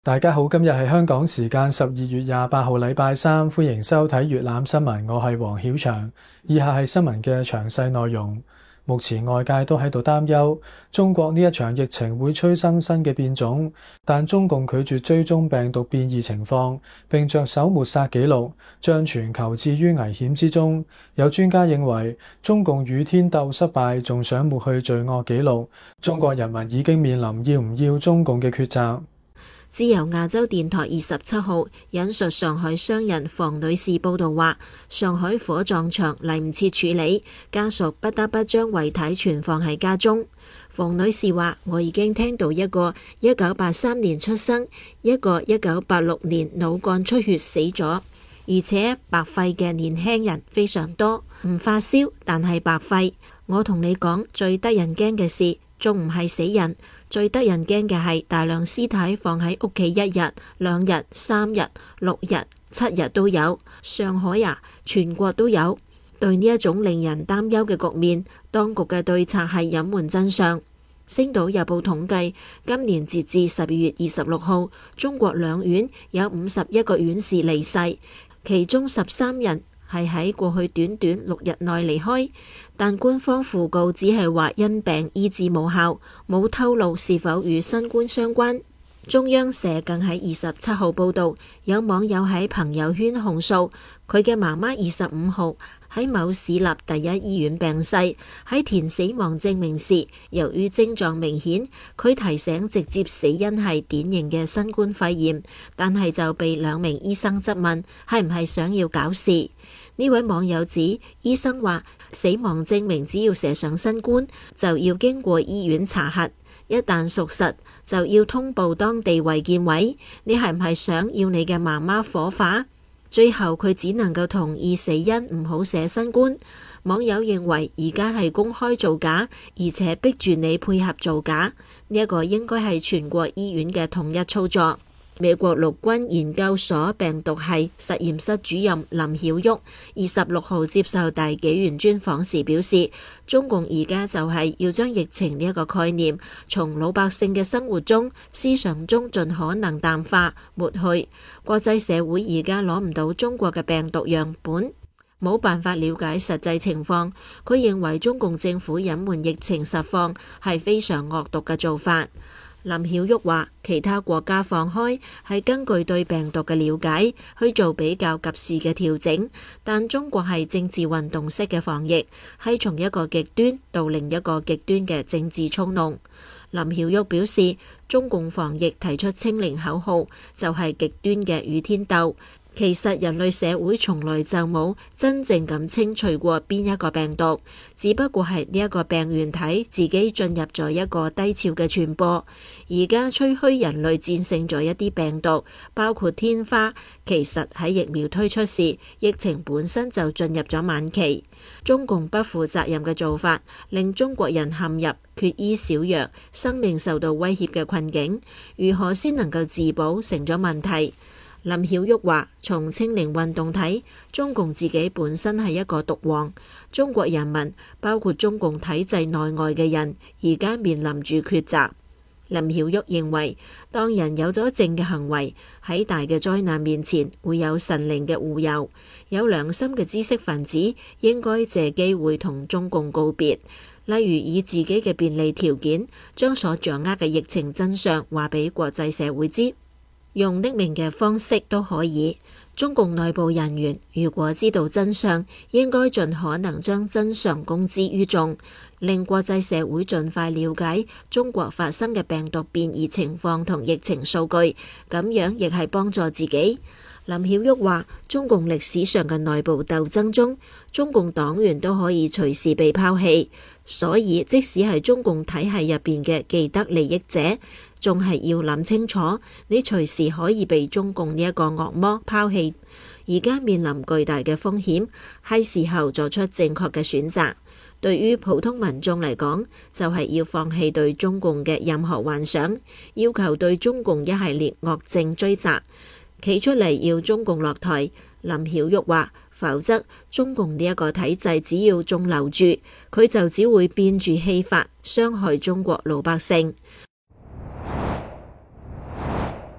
大家好，今日係香港時間12月28號禮拜三，歡迎收睇粵覽新聞，我係黃曉翔。以下係新聞嘅詳細內容。目前外界都喺度擔憂中國呢一場疫情會催生新嘅變種，但中共拒絕追蹤病毒變異情況，並着手抹殺記錄，將全球置於危險之中。有專家認為，中共與天鬥失敗，仲想抹去罪惡記錄，中國人民已經面臨要唔要中共嘅抉擇。 自由亞洲電台27號引述上海商人房女士報道話，上海火葬場嚟唔切處理，家屬不得不將遺體存放喺家中。房女士話，我已經聽到一個1983年出生，一個1986年腦幹出血死咗，而且白肺嘅年輕人非常多，唔發燒但係白肺。我同你講，最得人驚嘅事仲唔係死人，最得人驚嘅係大量屍體放喺屋企1日、2日、3日、6日、7日都有。上海全國都有。對呢一種令人擔憂嘅局面，當局嘅對策係隱瞞真相。星島日報統計，今年截至12月26號，中國兩院有51個院士離世，其中13人係喺過去短短6日內離開，但官方訃告只係話因病醫治無效，冇透露是否與新冠相關。中央社更喺27號報道，有網友喺朋友圈控訴，佢嘅媽媽25號喺某市立第一醫院病逝，喺填死亡證明時，由於症狀明顯，佢提醒直接死因係典型嘅新冠肺炎，但係就被2名醫生質問係唔係想要搞事。呢位網友指，醫生話死亡證明只要寫上新冠，就要經過醫院查核，一旦屬實，就要通報當地衛健委。你係唔係想要你嘅媽媽火化？最後佢只能夠同意死因唔好寫新冠。網友認為而家係公開造假，而且逼住你配合造假，呢一個應該係全國醫院嘅統一操作。美國陸軍研究所病毒系實驗室主任林曉旭26號接受大紀元專訪時表示，中共而家就係要將疫情呢一個概念從老百姓嘅生活中、思想中盡可能淡化抹去。國際社會而家攞唔到中國嘅病毒樣本，冇辦法了解實際情況。佢認為中共政府隱瞞疫情實況係非常惡毒嘅做法。林曉旭話，其他國家放開係根據對病毒嘅了解去做比較及時嘅調整，但中國係政治運動式嘅防疫，係從一個極端到另一個極端嘅政治操弄。林曉旭表示，中共防疫提出清零口號就係極端嘅與天鬥。其實人類社會從來就冇真正咁清除過邊一個病毒，只不過係呢一個病原體自己進入咗一個低潮嘅傳播。而家吹噓人類戰勝咗一啲病毒，包括天花，其實喺疫苗推出時，疫情本身就進入咗晚期。中共不負責任嘅做法，令中國人陷入缺醫少藥、生命受到威脅嘅困境。如何先能夠自保，成咗問題。林曉旭話，從清零運動睇，中共自己本身係一個毒王。中國人民，包括中共體制內外嘅人，而家面臨住抉擇。林曉旭認為，當人有咗正嘅行為，喺大嘅災難面前會有神靈嘅護佑。有良心嘅知識分子應該借機會同中共告別，例如以自己嘅便利條件，將所掌握嘅疫情真相話俾國際社會知。用匿名嘅方式都可以。中共內部人員如果知道真相，應該盡可能將真相公之於眾，令國際社會盡快了解中國發生嘅病毒變異情況同疫情數據，咁樣亦係幫助自己。林曉旭話，中共歷史上嘅內部鬥爭中，中共黨員都可以隨時被拋棄，所以即使係中共體系入邊嘅既得利益者，仲係要諗清楚，你隨時可以被中共呢一個惡魔拋棄。而家面臨巨大嘅風險，係時候做出正確嘅選擇。對於普通民眾嚟講，就係要放棄對中共嘅任何幻想，要求對中共一系列惡政追責，企出嚟要中共落台。林曉旭話，否則中共呢一個體制只要仲留住，佢就只會變住戲法，傷害中國老百姓。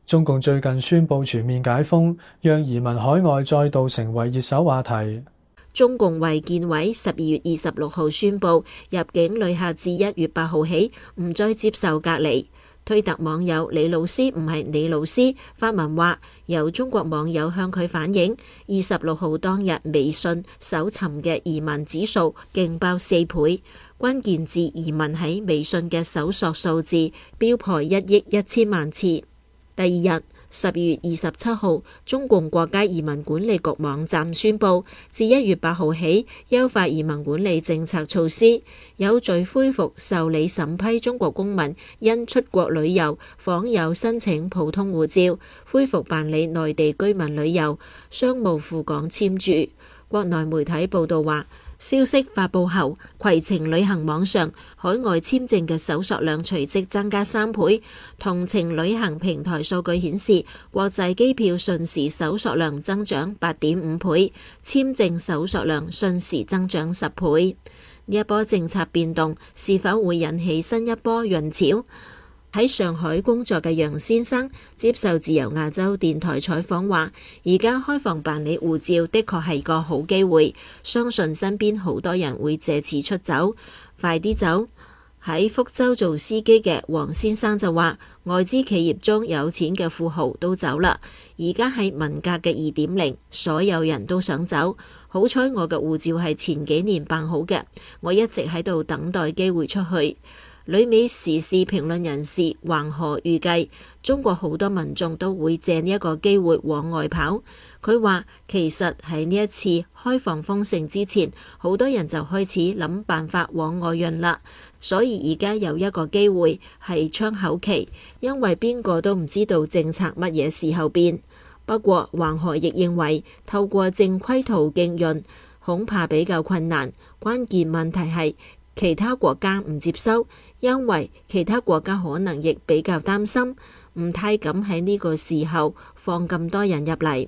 中共最近宣布全面解封，讓移民海外再度成為熱手話題。 中共衛健委12月26號宣布，入境旅客自1月8號起唔再接受隔離。推特網友李老師唔係李老師發文話，有中國網友向佢反映，26號當日微信搜尋嘅移民指數勁爆4倍，關鍵字移民喺微信嘅搜索數字飆破1億1000萬次。第二日12月27號，中共國家移民管理局網站宣布，自1月8號起，優化移民管理政策措施，有序恢復受理審批中國公民因出國旅遊訪友申請普通護照，恢復辦理內地居民旅遊、商務赴港簽注。國內媒體報道話，消息發佈後，攜程旅行網上海外簽證嘅搜索量隨即增加3倍。同程旅行平台數據顯示，國際機票瞬時搜索量增長8.5倍，簽證搜索量瞬時增長10倍。呢一波政策變動是否會引起新一波潤潮？喺上海工作嘅楊先生接受自由亞洲電台採訪話，而家開放辦理護照的確係個好機會，相信身邊好多人會借此出走，快啲走。喺福州做司機嘅黃先生就話，外資企業中有錢嘅富豪都走啦，而家係文革嘅2.0，所有人都想走。好彩我嘅護照係前幾年辦好嘅，我一直喺度等待機會出去。旅美時事評論人士橫河預計，中國好多民眾都會借呢一個機會往外跑。佢話其實喺呢一次開放封城之前，好多人就開始諗辦法往外潤啦。所以而家有一個機會係窗口期，因為邊個都唔知道政策乜嘢時候變。不過橫河亦認為，透過正規途徑潤恐怕比較困難。關鍵問題係其他國家唔接收，因為其他國家可能亦比較擔心，唔太敢喺呢個時候放咁多人入嚟。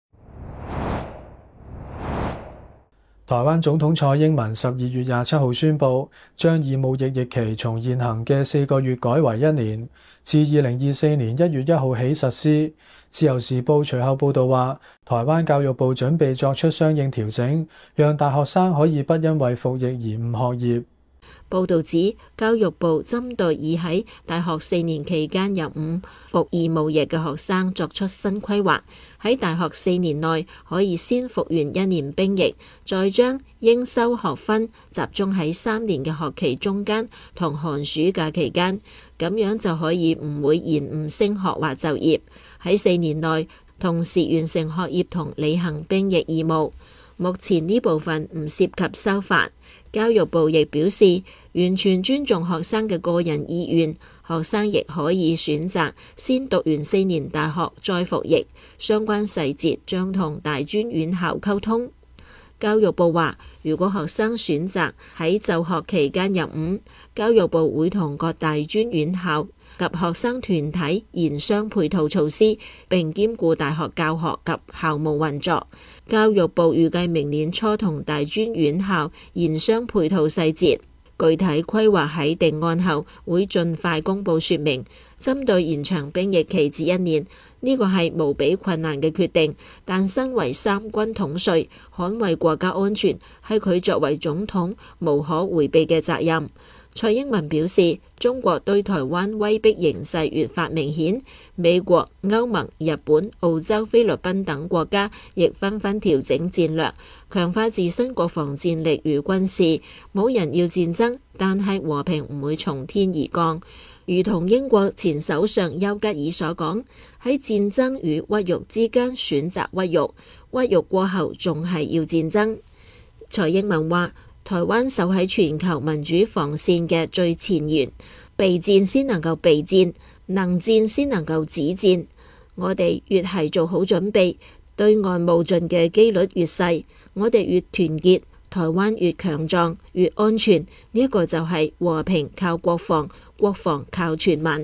台灣總統蔡英文12月27號宣布，將義務役役期從現行嘅4個月改為1年，自2024年1月1號起實施。自由時報隨後報導話，台灣教育部準備作出相應調整，讓大學生可以不因為服役而誤學業。 報導指，教育部針對已喺大學4年期間入伍服義務役嘅學生作出新規劃，喺大學4年內可以先服完1年兵役，再將應修學分集中喺3年嘅學期中間同寒暑假期間，咁樣就可以唔會延誤升學或就業，喺4年內同時完成學業同履行兵役義務。目前呢部分唔涉及修法。教育部亦表示，完全尊重學生嘅個人意願，學生亦可以選擇先讀完4年大學再服役，相關細節將同大專院校溝通。教育部話，如果學生選擇喺就學期間入伍，教育部會同各大專院校及學生團體研商配套措施，並兼顧大學教學及校務運作。教育部預計明年初同大專院校研商配套細節，具體規劃喺定案後會盡快公佈說明。針對延長兵役期至1年，呢個係無比困難嘅決定，但身為三軍統帥，捍衛國家安全係佢作為總統無可迴避嘅責任。蔡英文表示，中國對台灣威逼形勢越發明顯，美國、歐盟、日本、澳洲、菲律賓等國家亦紛紛調整戰略，強化自身國防戰力與軍事。冇人要戰爭，但係和平唔會從天而降。如同英國前首相丘吉爾所講，喺戰爭與屈辱之間選擇屈辱，屈辱過後仲係要戰爭。蔡英文話，台灣守喺全球民主防線嘅最前沿，備戰先能夠備戰，能戰先能夠止戰。我哋越係做好準備，對外冒進嘅機率越細，我哋越團結，台灣越強壯，越安全。呢一個就係和平靠國防，國防靠全民。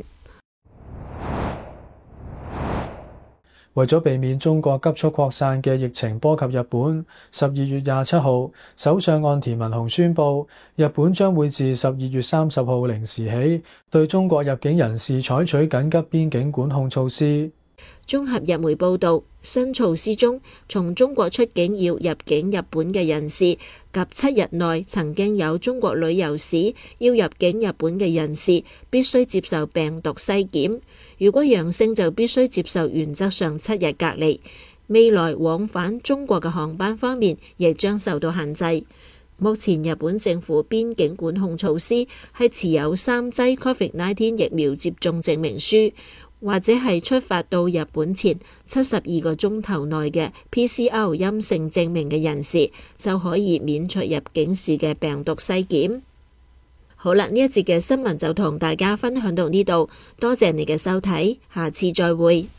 為咗避免中國急速擴散嘅疫情波及日本，12月27號，首相岸田文雄宣布，日本將會自12月30號零時起，對中國入境人士採取緊急邊境管控措施。 綜合日媒報導，新措施中，從中國出境要入境日本嘅人士及7日內曾經有中國旅遊史要入境日本嘅人士，必須接受病毒篩檢。如果陽性就必須接受原則上7日隔離。未來往返中國嘅航班方面，亦將受到限制。目前日本政府邊境管控措施係持有3劑 COVID-19 疫苗接種證明書，或者係出發到日本前72個鐘頭內嘅 PCR 陰性證明嘅人士，就可以免除入境時嘅病毒篩檢。好啦，呢一節嘅新聞就同大家分享到呢度，多謝你嘅收睇，下次再會。